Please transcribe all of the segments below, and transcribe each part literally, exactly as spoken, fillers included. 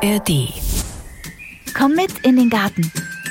R D. Komm mit in den Garten.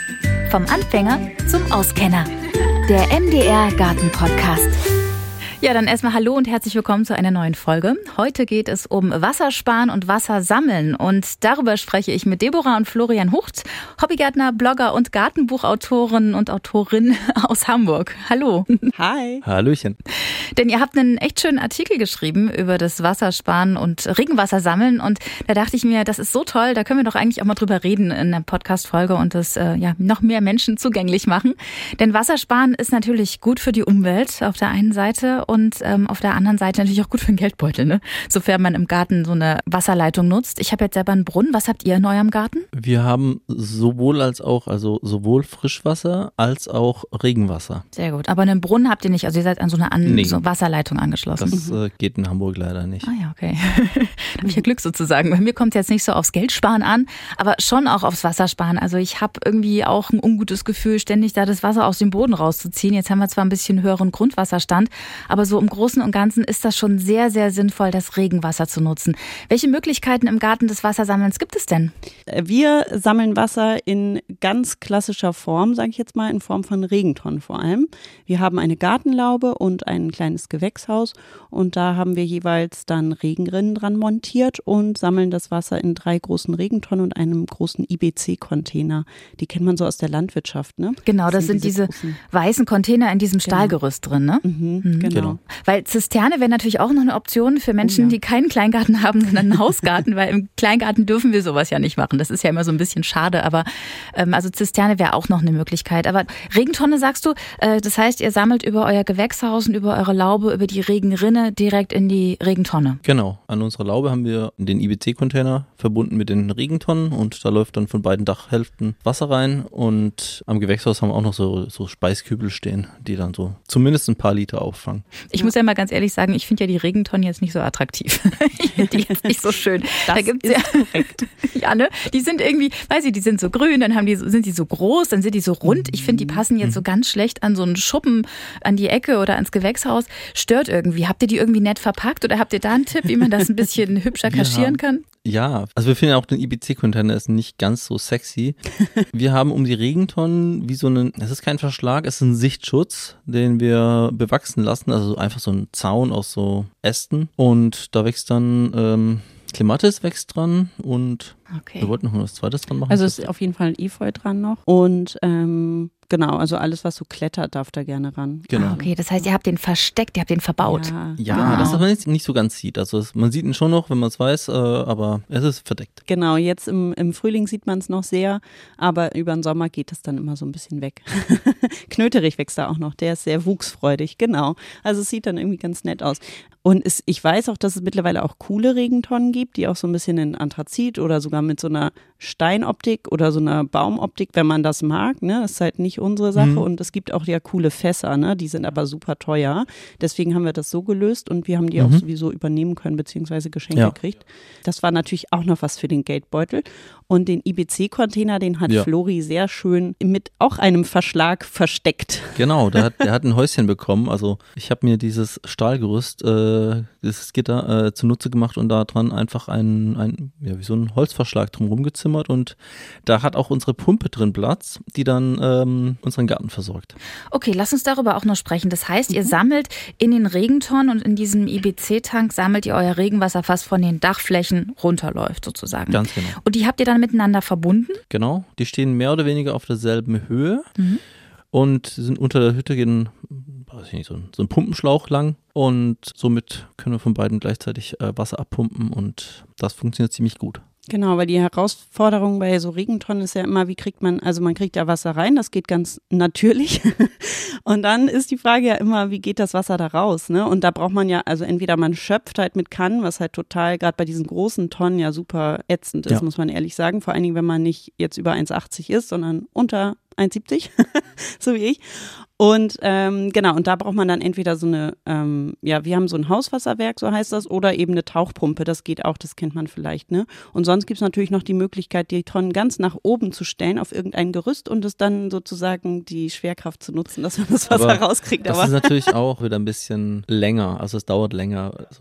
Vom Anfänger zum Auskenner. Der M D R Garten Podcast. Ja, dann erstmal hallo und herzlich willkommen zu einer neuen Folge. Heute geht es um Wassersparen und Wassersammeln und darüber spreche ich mit Deborah und Florian Hucht, Hobbygärtner, Blogger und Gartenbuchautoren und Autorin aus Hamburg. Hallo. Hi. Hallöchen. Denn ihr habt einen echt schönen Artikel geschrieben über das Wassersparen und Regenwasser sammeln und da dachte ich mir, das ist so toll, da können wir doch eigentlich auch mal drüber reden in der Podcast-Folge und das äh, ja noch mehr Menschen zugänglich machen. Denn Wassersparen ist natürlich gut für die Umwelt auf der einen Seite und ähm, auf der anderen Seite natürlich auch gut für den Geldbeutel, ne? Sofern man im Garten so eine Wasserleitung nutzt. Ich habe jetzt selber einen Brunnen. Was habt ihr in eurem Garten? Wir haben sowohl als auch, also sowohl Frischwasser als auch Regenwasser. Sehr gut. Aber einen Brunnen habt ihr nicht, also ihr seid an so eine an Nee. so Wasserleitung angeschlossen. Das äh, geht in Hamburg leider nicht. Ah ja, okay. Da habe ich ja Glück sozusagen. Bei mir kommt es jetzt nicht so aufs Geldsparen an, aber schon auch aufs Wassersparen. Also ich habe irgendwie auch ein ungutes Gefühl, ständig da das Wasser aus dem Boden rauszuziehen. Jetzt haben wir zwar ein bisschen höheren Grundwasserstand, aber so im Großen und Ganzen ist das schon sehr, sehr sinnvoll, das Regenwasser zu nutzen. Welche Möglichkeiten im Garten des Wassersammelns gibt es denn? Wir sammeln Wasser in ganz klassischer Form, sage ich jetzt mal, in Form von Regentonnen vor allem. Wir haben eine Gartenlaube und ein kleines Gewächshaus und da haben wir jeweils dann Regenrinnen dran montiert und sammeln das Wasser in drei großen Regentonnen und einem großen I B C-Container. Die kennt man so aus der Landwirtschaft, ne? Genau, das, das sind diese, diese weißen Container in diesem Stahlgerüst genau. drin, ne? Mhm, mhm. Genau. Genau. Weil Zisterne wäre natürlich auch noch eine Option für Menschen, oh ja. die keinen Kleingarten haben, sondern einen Hausgarten, weil im Kleingarten dürfen wir sowas ja nicht machen. Das ist ja immer so ein bisschen schade, aber ähm, also Zisterne wäre auch noch eine Möglichkeit. Aber Regentonne sagst du, äh, das heißt, ihr sammelt über euer Gewächshaus und über eure Laube, über die Regenrinne direkt in die Regentonne. Genau. An unserer Laube haben wir den I B C-Container verbunden mit den Regentonnen und da läuft dann von beiden Dachhälften Wasser rein und am Gewächshaus haben wir auch noch so, so Speiskübel stehen, die dann so zumindest ein paar Liter auffangen. Ich muss ja mal ganz ehrlich sagen, ich finde ja die Regentonnen jetzt nicht so attraktiv. Ich finde die jetzt nicht so schön. Das da gibt's ist ja, korrekt. Ja, ne? Die sind irgendwie, weiß ich, die sind so grün, dann haben die, sind die so groß, dann sind die so rund. Ich finde, die passen jetzt so ganz schlecht an so einen Schuppen an die Ecke oder ans Gewächshaus. Stört irgendwie. Habt ihr die irgendwie nett verpackt oder habt ihr da einen Tipp, wie man das ein bisschen hübscher kaschieren kann? Ja, also wir finden auch den I B C-Container ist nicht ganz so sexy. Wir haben um die Regentonnen wie so einen, es ist kein Verschlag, es ist ein Sichtschutz, den wir bewachsen lassen, also einfach so ein Zaun aus so Ästen und da wächst dann ähm, Clematis wächst dran und okay. Wir wollten noch was Zweites dran machen. Also es ist auf jeden Fall ein Efeu dran noch und ähm, genau, also alles, was so klettert, darf da gerne ran. Genau. Ah, okay, das heißt, ihr habt den versteckt, ihr habt den verbaut. Ja, Ja, Ah. das, was man jetzt nicht so ganz sieht. Also es, man sieht ihn schon noch, wenn man es weiß, äh, aber es ist verdeckt. Genau, jetzt im, im Frühling sieht man es noch sehr, aber über den Sommer geht es dann immer so ein bisschen weg. Knöterich wächst da auch noch, der ist sehr wuchsfreudig, genau. Also es sieht dann irgendwie ganz nett aus. Und es, ich weiß auch, dass es mittlerweile auch coole Regentonnen gibt, die auch so ein bisschen in Anthrazit oder sogar mit so einer Steinoptik oder so einer Baumoptik, wenn man das mag, ne, das ist halt nicht unsere Sache. Mhm. Und es gibt auch ja coole Fässer, ne, die sind aber super teuer. Deswegen haben wir das so gelöst und wir haben die mhm. auch sowieso übernehmen können, beziehungsweise geschenkt ja. gekriegt. Das war natürlich auch noch was für den Geldbeutel. Und den I B C-Container, den hat ja. Flori sehr schön mit auch einem Verschlag versteckt. Genau, der hat, der hat ein Häuschen bekommen. Also ich habe mir dieses Stahlgerüst, äh, dieses Gitter äh, zunutze gemacht und da dran einfach ein, ein, ja, wie so ein Holzverschlag drum rumgezimmert und da hat auch unsere Pumpe drin Platz, die dann ähm, unseren Garten versorgt. Okay, lass uns darüber auch noch sprechen. Das heißt, ihr mhm. sammelt in den Regentonnen und in diesem I B C-Tank sammelt ihr euer Regenwasser, fast von den Dachflächen runterläuft sozusagen. Ganz genau. Und die habt ihr dann miteinander verbunden? Genau, die stehen mehr oder weniger auf derselben Höhe mhm. und sind unter der Hütte gehen, weiß ich nicht, so ein, so ein Pumpenschlauch lang und somit können wir von beiden gleichzeitig äh, Wasser abpumpen und das funktioniert ziemlich gut. Genau, weil die Herausforderung bei so Regentonnen ist ja immer, wie kriegt man, also man kriegt ja Wasser rein, das geht ganz natürlich und dann ist die Frage ja immer, wie geht das Wasser da raus, ne? Und da braucht man ja, also entweder man schöpft halt mit Kannen, was halt total, gerade bei diesen großen Tonnen ja super ätzend ist, ja. muss man ehrlich sagen, vor allen Dingen, wenn man nicht jetzt über eins Komma achtzig ist, sondern unter eins Komma siebzig, so wie ich. Und ähm, genau, und da braucht man dann entweder so eine, ähm, ja, wir haben so ein Hauswasserwerk, so heißt das, oder eben eine Tauchpumpe, das geht auch, das kennt man vielleicht, ne? Und sonst gibt es natürlich noch die Möglichkeit, die Tonnen ganz nach oben zu stellen auf irgendein Gerüst und es dann sozusagen die Schwerkraft zu nutzen, dass man das Wasser aber rauskriegt. Das aber ist natürlich auch wieder ein bisschen länger, also es dauert länger, also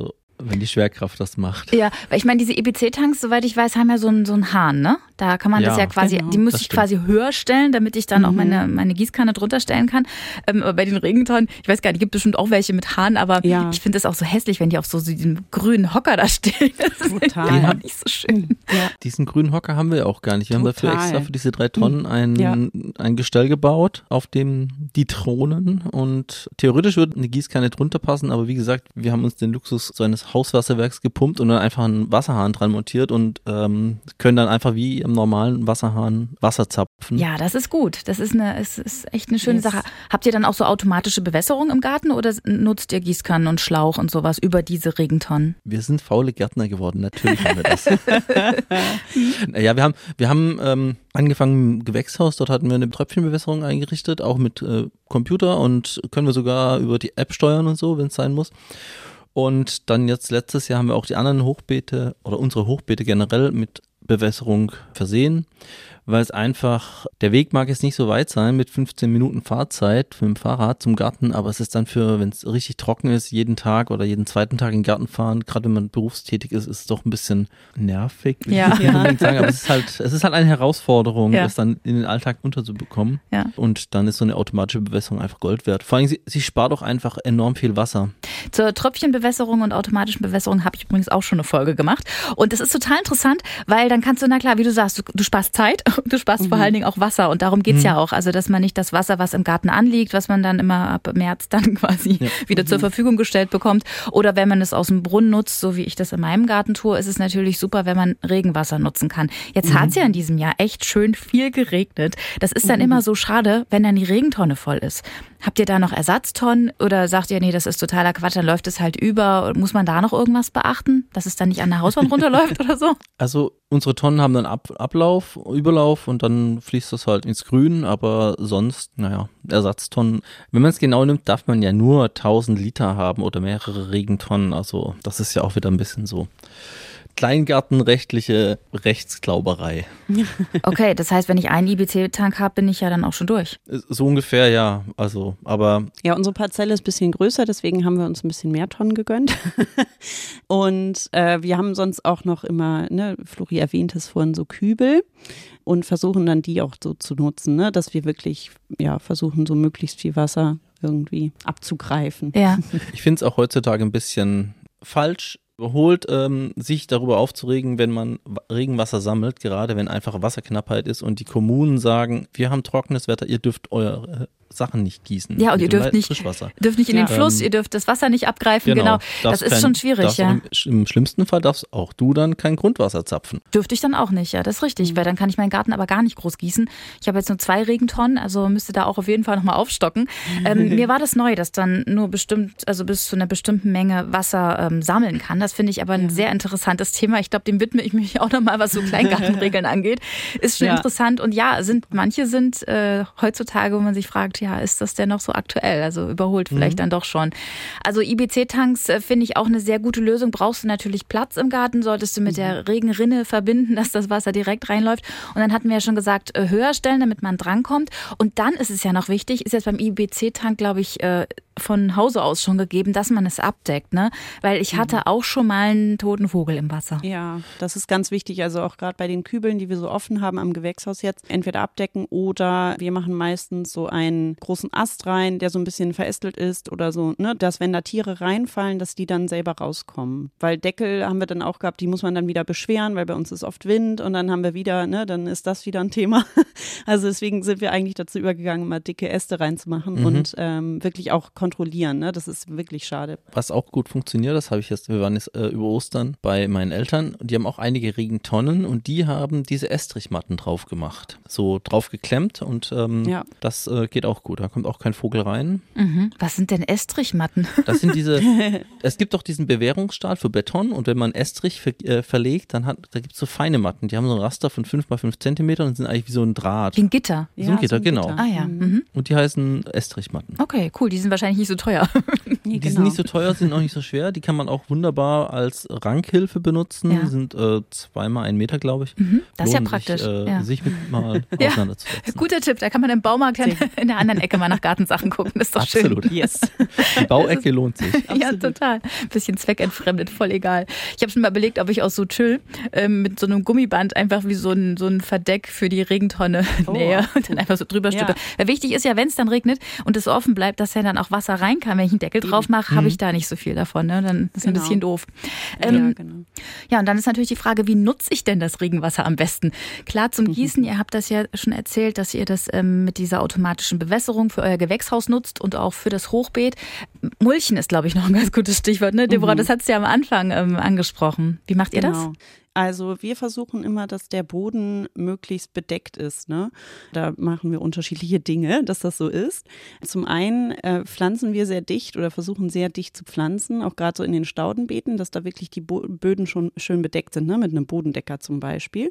wenn die Schwerkraft das macht. Ja, weil ich meine, diese E B C-Tanks, soweit ich weiß, haben ja so einen, so einen Hahn, ne? Da kann man ja, das ja quasi, genau. die muss ich quasi höher stellen, damit ich dann mhm. auch meine, meine Gießkanne drunter stellen kann. Ähm, aber bei den Regentonnen, ich weiß gar nicht, gibt bestimmt auch welche mit Hahn, aber ja. ich finde das auch so hässlich, wenn die auf so, so diesem grünen Hocker da stehen. Das Total. ist einfach nicht so schön. Ja. Diesen grünen Hocker haben wir auch gar nicht. Wir Total. haben dafür extra für diese drei Tonnen ein, ja. ein Gestell gebaut, auf dem die Thronen, und theoretisch würde eine Gießkanne drunter passen, aber wie gesagt, wir haben uns den Luxus so eines Hauswasserwerks gepumpt und dann einfach einen Wasserhahn dran montiert und ähm, können dann einfach wie im normalen Wasserhahn Wasser zapfen. Ja, das ist gut. Das ist eine, es ist echt eine schöne yes. Sache. Habt ihr dann auch so automatische Bewässerung im Garten oder nutzt ihr Gießkannen und Schlauch und sowas über diese Regentonnen? Wir sind faule Gärtner geworden, natürlich haben wir das. Ja, wir haben, wir haben ähm, angefangen im Gewächshaus, dort hatten wir eine Tröpfchenbewässerung eingerichtet, auch mit äh, Computer, und können wir sogar über die App steuern und so, wenn es sein muss. Und dann jetzt letztes Jahr haben wir auch die anderen Hochbeete oder unsere Hochbeete generell mit Bewässerung versehen, weil es einfach, der Weg mag jetzt nicht so weit sein mit fünfzehn Minuten Fahrzeit für ein Fahrrad zum Garten, aber es ist dann für, wenn es richtig trocken ist, jeden Tag oder jeden zweiten Tag in den Garten fahren, gerade wenn man berufstätig ist, ist es doch ein bisschen nervig, will ja. ich nicht unbedingt sagen, aber es ist halt, es ist halt eine Herausforderung, ja. das dann in den Alltag unterzubekommen, ja. und dann ist so eine automatische Bewässerung einfach Gold wert. Vor allem, sie, sie spart auch einfach enorm viel Wasser. Zur Tröpfchenbewässerung und automatischen Bewässerung habe ich übrigens auch schon eine Folge gemacht, und das ist total interessant, weil dann kannst du, na klar, wie du sagst, du, du sparst Zeit, du sparst mhm. vor allen Dingen auch Wasser, und darum geht's mhm. ja auch, also dass man nicht das Wasser, was im Garten anliegt, was man dann immer ab März dann quasi ja. wieder mhm. zur Verfügung gestellt bekommt, oder wenn man es aus dem Brunnen nutzt, so wie ich das in meinem Garten tue, ist es natürlich super, wenn man Regenwasser nutzen kann. Jetzt mhm. hat's ja in diesem Jahr echt schön viel geregnet. Das ist dann mhm. immer so schade, wenn dann die Regentonne voll ist. Habt ihr da noch Ersatztonnen oder sagt ihr, nee, das ist totaler Quatsch, dann läuft es halt über? Muss man da noch irgendwas beachten, dass es dann nicht an der Hauswand runterläuft oder so? Also unsere Tonnen haben dann Ab- Ablauf, Überlauf, und dann fließt das halt ins Grün, aber sonst, naja, Ersatztonnen. Wenn man es genau nimmt, darf man ja nur tausend Liter haben oder mehrere Regentonnen, also das ist ja auch wieder ein bisschen so kleingartenrechtliche Rechtsglauberei. Okay, das heißt, wenn ich einen I B C-Tank habe, bin ich ja dann auch schon durch. So ungefähr, ja. Also, aber. Ja, unsere Parzelle ist ein bisschen größer, deswegen haben wir uns ein bisschen mehr Tonnen gegönnt. Und äh, wir haben sonst auch noch immer, ne, Flori erwähnt es vorhin, so Kübel, und versuchen dann die auch so zu nutzen, ne, dass wir wirklich, ja, versuchen, so möglichst viel Wasser irgendwie abzugreifen. Ja. Ich finde es auch heutzutage ein bisschen falsch, überholt, ähm, sich darüber aufzuregen, wenn man Regenwasser sammelt, gerade wenn einfach Wasserknappheit ist und die Kommunen sagen, wir haben trockenes Wetter, ihr dürft eure Sachen nicht gießen. Ja, und ihr dürft nicht, dürft nicht in ja. den Fluss, ähm, ihr dürft das Wasser nicht abgreifen, genau. genau. Das ist kein, schon schwierig, ja. Im, Im schlimmsten Fall darfst auch du dann kein Grundwasser zapfen. Dürfte ich dann auch nicht, ja, das ist richtig, mhm. weil dann kann ich meinen Garten aber gar nicht groß gießen. Ich habe jetzt nur zwei Regentonnen, also müsste da auch auf jeden Fall nochmal aufstocken. Ähm, mir war das neu, dass dann nur bestimmt, also bis zu einer bestimmten Menge Wasser ähm, sammeln kann. Das finde ich aber ein ja. sehr interessantes Thema. Ich glaube, dem widme ich mich auch nochmal, was so Kleingartenregeln angeht. Ist schon ja. interessant, und ja, sind manche sind äh, heutzutage, wo man sich fragt, ja, ist das denn noch so aktuell, also überholt vielleicht mhm. dann doch schon. Also I B C-Tanks äh, finde ich auch eine sehr gute Lösung. Brauchst du natürlich Platz im Garten, solltest du mit mhm. der Regenrinne verbinden, dass das Wasser direkt reinläuft. Und dann hatten wir ja schon gesagt, äh, höher stellen, damit man drankommt. Und dann ist es ja noch wichtig, ist jetzt beim I B C-Tank, glaube ich, äh, von Hause aus schon gegeben, dass man es abdeckt, ne? Weil ich hatte mhm. auch schon mal einen toten Vogel im Wasser. Ja, das ist ganz wichtig. Also auch gerade bei den Kübeln, die wir so offen haben am Gewächshaus jetzt, entweder abdecken oder wir machen meistens so einen großen Ast rein, der so ein bisschen verästelt ist oder so, ne, dass wenn da Tiere reinfallen, dass die dann selber rauskommen. Weil Deckel haben wir dann auch gehabt, die muss man dann wieder beschweren, weil bei uns ist oft Wind, und dann haben wir wieder, ne, dann ist das wieder ein Thema. Also deswegen sind wir eigentlich dazu übergegangen, mal dicke Äste reinzumachen mhm. und ähm, wirklich auch kontrollieren, ne, das ist wirklich schade. Was auch gut funktioniert, das habe ich jetzt, wir waren jetzt äh, über Ostern bei meinen Eltern, und die haben auch einige Regentonnen, und die haben diese Estrichmatten drauf gemacht, so drauf geklemmt, und ähm, ja. das äh, geht auch gut, da kommt auch kein Vogel rein. Mhm. Was sind denn Estrichmatten? Das sind diese, es gibt doch diesen Bewährungsstahl für Beton, und wenn man Estrich ver, äh, verlegt, dann hat, da gibt es so feine Matten, die haben so ein Raster von fünf mal fünf Zentimeter und sind eigentlich wie so ein Draht. Wie ein Gitter. So ein ja, Gitter, so ein genau. Gitter. Ah ja. Mhm. Und die heißen Estrichmatten. Okay, cool, die sind wahrscheinlich wahrscheinlich nicht so teuer. Nee, die genau. sind nicht so teuer, sind auch nicht so schwer. Die kann man auch wunderbar als Rankhilfe benutzen. Ja. Die sind äh, zweimal einen Meter, glaube ich. Mhm, das ist ja Lohnen praktisch. Sich, äh, ja. sich mit mal Ja. auseinanderzusetzen. Guter Tipp, da kann man im Baumarkt dann in der anderen Ecke mal nach Gartensachen gucken. Das ist doch Absolut. schön. Yes. Die Bauecke lohnt sich. Ja, total. Bisschen zweckentfremdet, voll egal. Ich habe schon mal überlegt, ob ich aus so Tüll ähm, mit so einem Gummiband einfach wie so ein, so ein Verdeck für die Regentonne Oh. nähe und dann einfach so drüber Ja. stülpe. Weil wichtig ist ja, wenn es dann regnet und es offen bleibt, dass ja dann auch Wasser rein kann. Wenn ich einen Deckel drauf mache, habe ich da nicht so viel davon. Ne? Dann ist es ein Genau. bisschen doof. Ja, Ähm, genau. Ja, und dann ist natürlich die Frage, wie nutze ich denn das Regenwasser am besten? Klar, zum Gießen, ihr habt das ja schon erzählt, dass ihr das ähm, mit dieser automatischen Bewässerung für euer Gewächshaus nutzt und auch für das Hochbeet. Mulchen ist, glaube ich, noch ein ganz gutes Stichwort. Ne? Deborah, Mhm. das hast du ja am Anfang ähm, angesprochen. Wie macht ihr Genau. das? Also wir versuchen immer, dass der Boden möglichst bedeckt ist. Ne? Da machen wir unterschiedliche Dinge, dass das so ist. Zum einen äh, pflanzen wir sehr dicht oder versuchen sehr dicht zu pflanzen, auch gerade so in den Staudenbeeten, dass da wirklich die Bo- Böden schon schön bedeckt sind, ne? Mit einem Bodendecker zum Beispiel.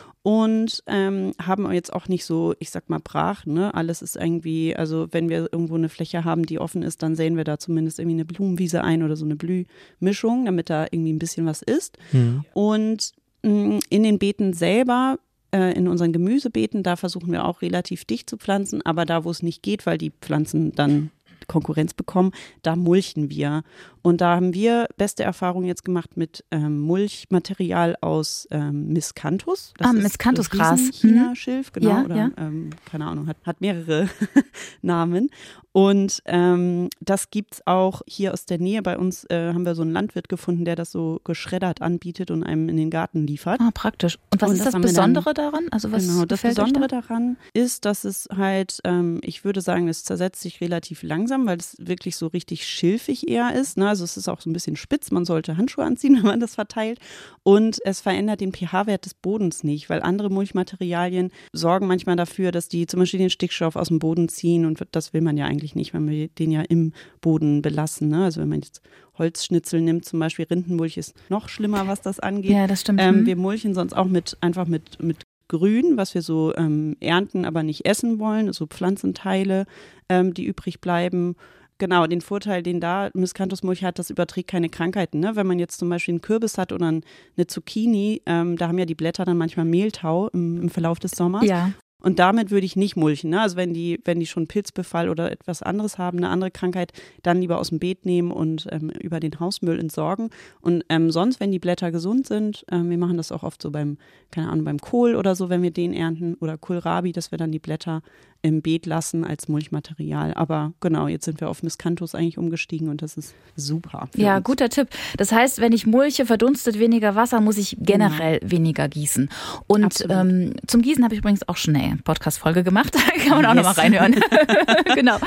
Und ähm, haben jetzt auch nicht so, ich sag mal, brach, ne? Alles ist irgendwie, also wenn wir irgendwo eine Fläche haben, die offen ist, dann säen wir da zumindest irgendwie eine Blumenwiese ein oder so eine Blühmischung, damit da irgendwie ein bisschen was ist. Mhm. Und mh, in den Beeten selber, äh, in unseren Gemüsebeeten, da versuchen wir auch relativ dicht zu pflanzen, aber da, wo es nicht geht, weil die Pflanzen dann Konkurrenz bekommen, da mulchen wir. Und da haben wir beste Erfahrungen jetzt gemacht mit ähm, Mulchmaterial aus ähm, Miscanthus. Ah, Miscanthusgras. China-Schilf, genau. Ja, oder ja. Ähm, keine Ahnung, hat, hat mehrere Namen. Und ähm, das gibt's auch hier aus der Nähe. Bei uns äh, haben wir so einen Landwirt gefunden, der das so geschreddert anbietet und einem in den Garten liefert. Ah, praktisch. Und was Und ist das das haben wir Besondere daran? Also was Genau, das gefällt euch Besondere da? daran ist, dass es halt, ähm, ich würde sagen, es zersetzt sich relativ langsam, weil es wirklich so richtig schilfig eher ist. Ne? Also es ist auch so ein bisschen spitz, man sollte Handschuhe anziehen, wenn man das verteilt. Und es verändert den pH-Wert des Bodens nicht, weil andere Mulchmaterialien sorgen manchmal dafür, dass die zum Beispiel den Stickstoff aus dem Boden ziehen und das will man ja eigentlich nicht, wenn wir den ja im Boden belassen. Ne? Also wenn man jetzt Holzschnitzel nimmt, zum Beispiel Rindenmulch ist noch schlimmer, was das angeht. Ja, das stimmt. Ähm, Mhm. wir mulchen sonst auch mit einfach mit, mit Grün, was wir so ähm, ernten, aber nicht essen wollen, so Pflanzenteile, ähm, die übrig bleiben. Genau, den Vorteil, den da Miscanthusmulch hat, das überträgt keine Krankheiten. Ne? Wenn man jetzt zum Beispiel einen Kürbis hat oder eine Zucchini, ähm, da haben ja die Blätter dann manchmal Mehltau im, im Verlauf des Sommers. Ja. Und damit würde ich nicht mulchen. Ne? Also wenn die, wenn die schon Pilzbefall oder etwas anderes haben, eine andere Krankheit, dann lieber aus dem Beet nehmen und ähm, über den Hausmüll entsorgen. Und ähm, sonst, wenn die Blätter gesund sind, ähm, wir machen das auch oft so beim, keine Ahnung, beim Kohl oder so, wenn wir den ernten oder Kohlrabi, dass wir dann die Blätter im Beet lassen als Mulchmaterial. Aber genau, jetzt sind wir auf Miscanthus eigentlich umgestiegen und das ist super. für Ja, uns. guter Tipp. Das heißt, wenn ich mulche, verdunstet weniger Wasser, muss ich generell weniger gießen. Und Absolut. ähm, zum Gießen habe ich übrigens auch schon eine Podcast-Folge gemacht. Da kann man auch Yes. nochmal reinhören. Genau.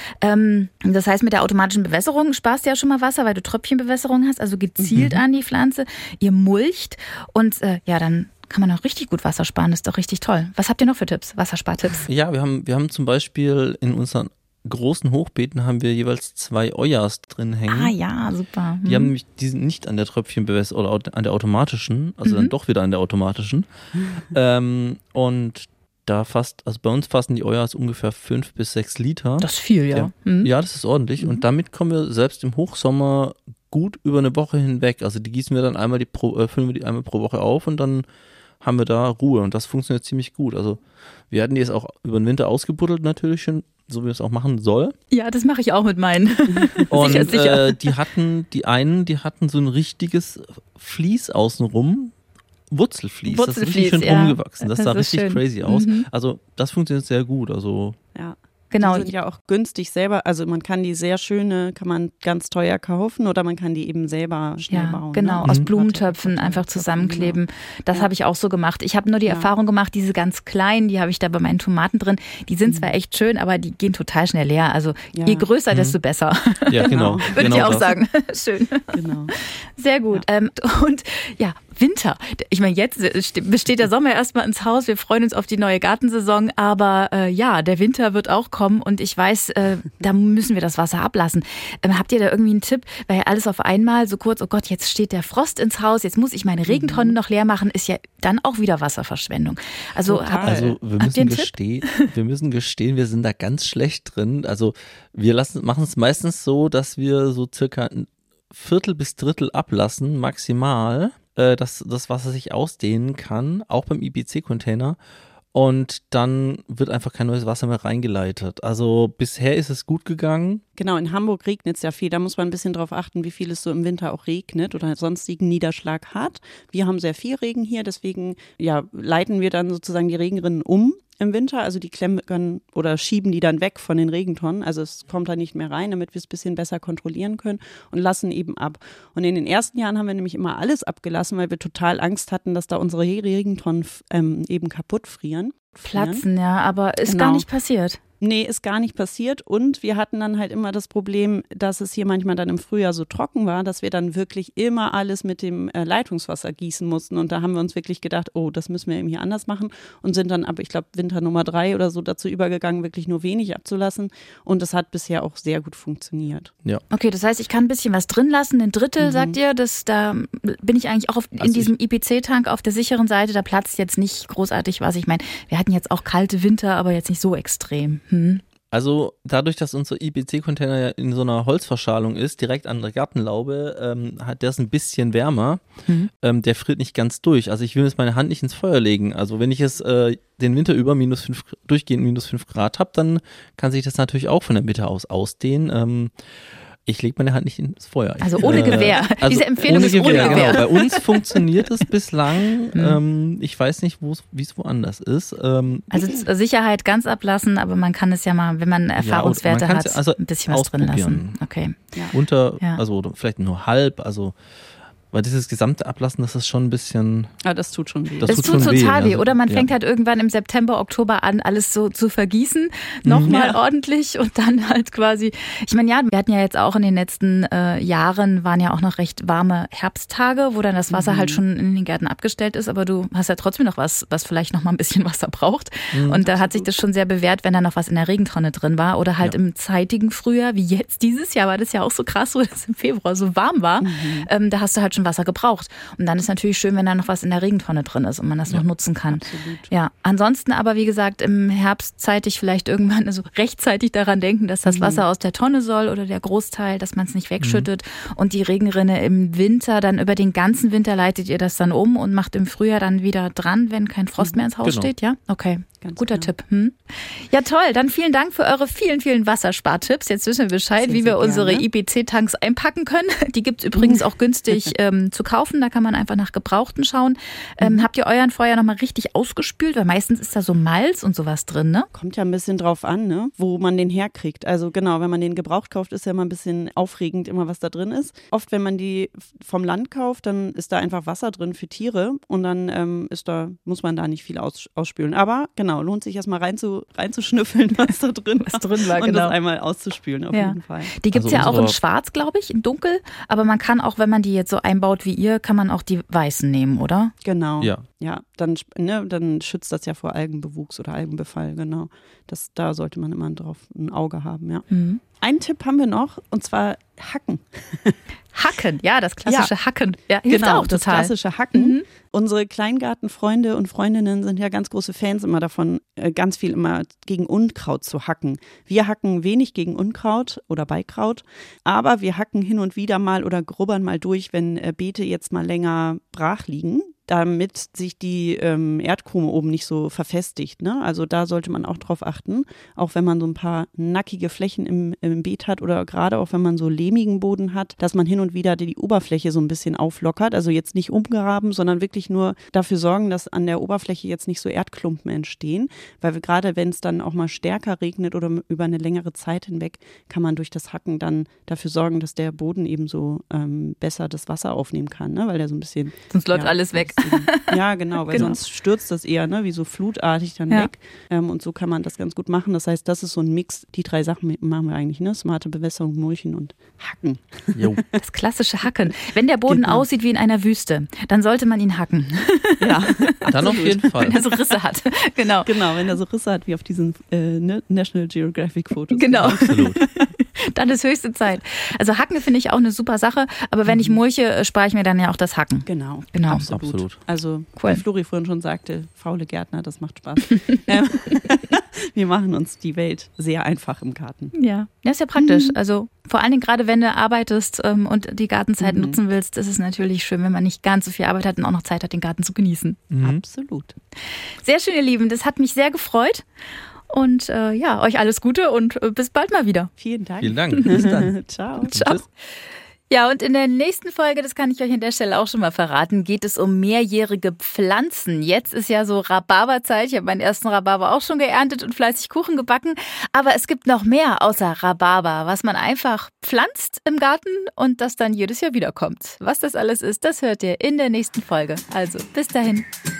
Ähm, das heißt, mit der automatischen Bewässerung sparst du ja schon mal Wasser, weil du Tröpfchenbewässerung hast, also gezielt Mhm. an die Pflanze. Ihr mulcht und äh, ja, dann kann man auch richtig gut Wasser sparen. Das ist doch richtig toll. Was habt ihr noch für Tipps? Wasserspartipps? Ja, wir haben, wir haben zum Beispiel in unseren großen Hochbeeten haben wir jeweils zwei Euers drin hängen. Ah ja, super. Die haben nämlich, die sind nicht an der Tröpfchenbewässerung oder au- an der automatischen, also Mhm. dann doch wieder an der automatischen. ähm, und da fast, also bei uns fassen die Euers ungefähr fünf bis sechs Liter. Das ist viel, ja. Ja. Mhm. Ja, das ist ordentlich. Und damit kommen wir selbst im Hochsommer gut über eine Woche hinweg. Also die gießen wir dann einmal die pro, äh, füllen wir die einmal pro Woche auf und dann haben wir da Ruhe. Und das funktioniert ziemlich gut. Also wir hatten die jetzt auch über den Winter ausgebuddelt natürlich schon, so wie es auch machen soll. Ja, das mache ich auch mit meinen. Und Sicher, sicher. Äh, die hatten, die einen, die hatten so ein richtiges Vlies außenrum. Wurzelvlies, das ist richtig Wurzelvlies, schön ja. rumgewachsen. Das Das sah ist richtig schön. crazy aus. Mhm. Also das funktioniert sehr gut. Also Ja. Genau. Die sind ja auch günstig selber, also man kann die sehr schöne, kann man ganz teuer kaufen oder man kann die eben selber schnell Ja, bauen. genau, ne? aus Mhm. Blumentöpfen einfach zusammenkleben. Das Ja. habe ich auch so gemacht. Ich habe nur die Ja. Erfahrung gemacht, diese ganz kleinen, die habe ich da bei meinen Tomaten drin. Die sind Mhm. zwar echt schön, aber die gehen total schnell leer. Also Ja. je größer, Mhm. desto besser. ja, genau. Genau. Würde genau ich auch das. sagen. Schön. Genau. Sehr gut. Ähm, und ja, Winter. Ich meine, jetzt besteht der Sommer erstmal ins Haus. Wir freuen uns auf die neue Gartensaison. Aber äh, ja, der Winter wird auch kommen. Und ich weiß, äh, da müssen wir das Wasser ablassen. Ähm, habt ihr da irgendwie einen Tipp? Weil ja alles auf einmal so kurz, oh Gott, jetzt steht der Frost ins Haus. Jetzt muss ich meine Regentonne noch leer machen. Ist ja dann auch wieder Wasserverschwendung. Also, hab, also wir, habt ihr müssen einen gestehen, wir müssen gestehen, wir sind da ganz schlecht drin. Also wir lassen, machen es meistens so, dass wir so circa ein Viertel bis Drittel ablassen, maximal, äh, dass das Wasser sich ausdehnen kann, auch beim I B C-Container. Und dann wird einfach kein neues Wasser mehr reingeleitet. Also bisher ist es gut gegangen. Genau, in Hamburg regnet es ja viel. Da muss man ein bisschen drauf achten, wie viel es so im Winter auch regnet oder sonstigen Niederschlag hat. Wir haben sehr viel Regen hier, deswegen ja, leiten wir dann sozusagen die Regenrinnen um im Winter. Also die klemmen oder schieben die dann weg von den Regentonnen. Also es kommt da nicht mehr rein, damit wir es ein bisschen besser kontrollieren können und lassen eben ab. Und in den ersten Jahren haben wir nämlich immer alles abgelassen, weil wir total Angst hatten, dass da unsere Regentonnen ähm, eben kaputt frieren. Platzen, ja, aber ist Genau. gar nicht passiert. Nee, ist gar nicht passiert und wir hatten dann halt immer das Problem, dass es hier manchmal dann im Frühjahr so trocken war, dass wir dann wirklich immer alles mit dem äh, Leitungswasser gießen mussten und da haben wir uns wirklich gedacht, oh, das müssen wir eben hier anders machen und sind dann ab, ich glaube, Winter Nummer drei oder so dazu übergegangen, wirklich nur wenig abzulassen und das hat bisher auch sehr gut funktioniert. Ja. Okay, das heißt, ich kann ein bisschen was drin lassen, ein Drittel, mhm. sagt ihr, das, da bin ich eigentlich auch auf, in also diesem I P C-Tank auf der sicheren Seite, da platzt jetzt nicht großartig was. Ich meine, wir hatten jetzt auch kalte Winter, aber jetzt nicht so extrem. Hm. Also dadurch, dass unser I B C-Container ja in so einer Holzverschalung ist, direkt an der Gartenlaube, ähm, hat der es ein bisschen wärmer. Mhm. Ähm, der friert nicht ganz durch. Also ich will jetzt meine Hand nicht ins Feuer legen. Also wenn ich es äh, den Winter über minus fünf, durchgehend minus fünf Grad habe, dann kann sich das natürlich auch von der Mitte aus ausdehnen. Ähm, Ich lege meine Hand nicht ins Feuer. Also ohne äh, Gewehr. Also Diese Empfehlung ohne ist Gewehr, ohne Gewehr. Genau. Bei uns funktioniert es bislang. Mhm. Ähm, ich weiß nicht, wie es woanders ist. Ähm, also Sicherheit ganz ablassen, aber man kann es ja mal, wenn man Erfahrungswerte ja, man hat, also ein bisschen was drin lassen. Okay. Ja. Unter, ja. also vielleicht nur halb, also weil dieses gesamte Ablassen, das ist schon ein bisschen... Ja, das tut schon weh. Das, das tut, tut total weh. weh. Oder man fängt ja. halt irgendwann im September, Oktober an, alles so zu vergießen, nochmal ja. ordentlich und dann halt quasi... Ich meine, ja, wir hatten ja jetzt auch in den letzten äh, Jahren, waren ja auch noch recht warme Herbsttage, wo dann das Wasser mhm. halt schon in den Gärten abgestellt ist, aber du hast ja trotzdem noch was, was vielleicht noch mal ein bisschen Wasser braucht. Mhm, und da absolut. Hat sich das schon sehr bewährt, wenn da noch was in der Regentonne drin war. Oder halt ja. im zeitigen Frühjahr, wie jetzt dieses Jahr, war das ja auch so krass, wo das im Februar so warm war. Mhm. Ähm, da hast du halt schon Wasser gebraucht. Und dann ist natürlich schön, wenn da noch was in der Regentonne drin ist und man das ja, noch nutzen kann. Absolut. Ja, ansonsten aber, wie gesagt, im Herbst zeitig vielleicht irgendwann, also rechtzeitig daran denken, dass das mhm. Wasser aus der Tonne soll oder der Großteil, dass man es nicht wegschüttet. Mhm. Und die Regenrinne im Winter, dann über den ganzen Winter leitet ihr das dann um und macht im Frühjahr dann wieder dran, wenn kein Frost mehr ins Haus genau. steht, ja? Okay. Ganz Guter genau. Tipp. Hm? Ja, toll. Dann vielen Dank für eure vielen, vielen Wasserspartipps. Jetzt wissen wir Bescheid, sehr, wie wir unsere I B C-Tanks einpacken können. Die gibt es übrigens auch günstig ähm, zu kaufen. Da kann man einfach nach Gebrauchten schauen. Ähm, mhm. Habt ihr euren vorher nochmal richtig ausgespült? Weil meistens ist da so Malz und sowas drin, ne? Kommt ja ein bisschen drauf an, ne? Wo man den herkriegt. Also genau, wenn man den gebraucht kauft, ist ja immer ein bisschen aufregend, immer was da drin ist. Oft, wenn man die vom Land kauft, dann ist da einfach Wasser drin für Tiere und dann ähm, ist da, muss man da nicht viel aus, ausspülen. Aber genau, Genau, lohnt sich erstmal rein zu, reinzuschnüffeln, was da drin was drin war. Und genau. das einmal auszuspülen auf ja. jeden Fall. Die gibt es also ja auch in schwarz, glaube ich, in dunkel. Aber man kann auch, wenn man die jetzt so einbaut wie ihr, kann man auch die weißen nehmen, oder? Genau. Ja. Ja, dann, ne, dann schützt das ja vor Algenbewuchs oder Algenbefall, genau. Das, da sollte man immer drauf ein Auge haben, ja. Mhm. Einen Tipp haben wir noch, und zwar Hacken. Hacken, ja, das klassische ja. Hacken. Ja, hilft genau, auch total. Das klassische Hacken. Mhm. Unsere Kleingartenfreunde und Freundinnen sind ja ganz große Fans immer davon, ganz viel immer gegen Unkraut zu hacken. Wir hacken wenig gegen Unkraut oder Beikraut, aber wir hacken hin und wieder mal oder grubbern mal durch, wenn Beete jetzt mal länger brach liegen, damit sich die ähm, Erdkrume oben nicht so verfestigt. Ne? Also da sollte man auch drauf achten, auch wenn man so ein paar nackige Flächen im, im Beet hat oder gerade auch wenn man so lehmigen Boden hat, dass man hin und wieder die Oberfläche so ein bisschen auflockert. Also jetzt nicht umgraben, sondern wirklich nur dafür sorgen, dass an der Oberfläche jetzt nicht so Erdklumpen entstehen. Weil wir gerade, wenn es dann auch mal stärker regnet oder über eine längere Zeit hinweg, kann man durch das Hacken dann dafür sorgen, dass der Boden eben so ähm, besser das Wasser aufnehmen kann, ne? Weil der so ein bisschen... Sonst läuft ja, alles weg. eben, ja genau, weil Genau. sonst stürzt das eher, ne, wie so flutartig dann Ja. weg. Ähm, und so kann man das ganz gut machen. Das heißt, das ist so ein Mix, die drei Sachen machen wir eigentlich, ne? Smarte Bewässerung, Mulchen und Hacken. Jo. Das klassische Hacken. Wenn der Boden Genau. aussieht wie in einer Wüste, dann sollte man ihn hacken, Ja, Dann auf jeden Fall. wenn er so Risse hat. Genau. genau, wenn er so Risse hat wie auf diesen äh, ne, National Geographic Fotos. Genau. Absolut. Dann ist höchste Zeit. Also Hacken finde ich auch eine super Sache, aber wenn ich mulche, äh, spare ich mir dann ja auch das Hacken. Genau, Genau. absolut. Absolut. Also, Cool. wie Flori vorhin schon sagte, faule Gärtner, das macht Spaß. ähm, wir machen uns die Welt sehr einfach im Garten. Ja, das ist ja praktisch. Also vor allen Dingen gerade, wenn du arbeitest ähm, und die Gartenzeit Mhm. nutzen willst, ist es natürlich schön, wenn man nicht ganz so viel Arbeit hat und auch noch Zeit hat, den Garten zu genießen. Mhm. Absolut. Sehr schön, ihr Lieben. Das hat mich sehr gefreut. Und äh, ja, euch alles Gute und äh, bis bald mal wieder. Vielen Dank. Vielen Dank. Bis dann. Ciao. Ciao. Tschüss. Ja, und in der nächsten Folge, das kann ich euch an der Stelle auch schon mal verraten, geht es um mehrjährige Pflanzen. Jetzt ist ja so Rhabarberzeit. Ich habe meinen ersten Rhabarber auch schon geerntet und fleißig Kuchen gebacken. Aber es gibt noch mehr außer Rhabarber, was man einfach pflanzt im Garten und das dann jedes Jahr wiederkommt. Was das alles ist, das hört ihr in der nächsten Folge. Also bis dahin.